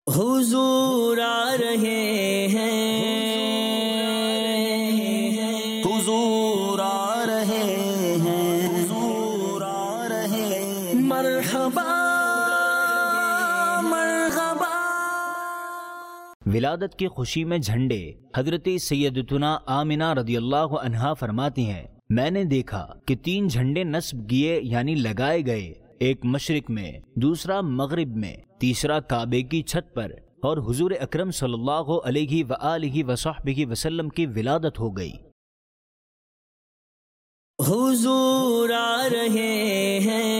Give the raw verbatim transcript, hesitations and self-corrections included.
हुजूर आ रहे हैं, हुजूर आ रहे हैं, हुजूर आ रहे हैं। मरहबा मरहबा। विलादत की खुशी में झंडे। हजरत सैयदतुना आमिना रदियल्लाहु अन्हा फरमाती हैं, मैंने देखा कि तीन झंडे नस्ब किए यानी लगाए गए, एक मशरिक में, दूसरा मगरिब में, तीसरा काबे की छत पर, और हुजूर अकरम सल्लल्लाहु अलैहि व आलिहि वसहबिहि वसल्लम की विलादत हो गई। हुजूर आ रहे हैं।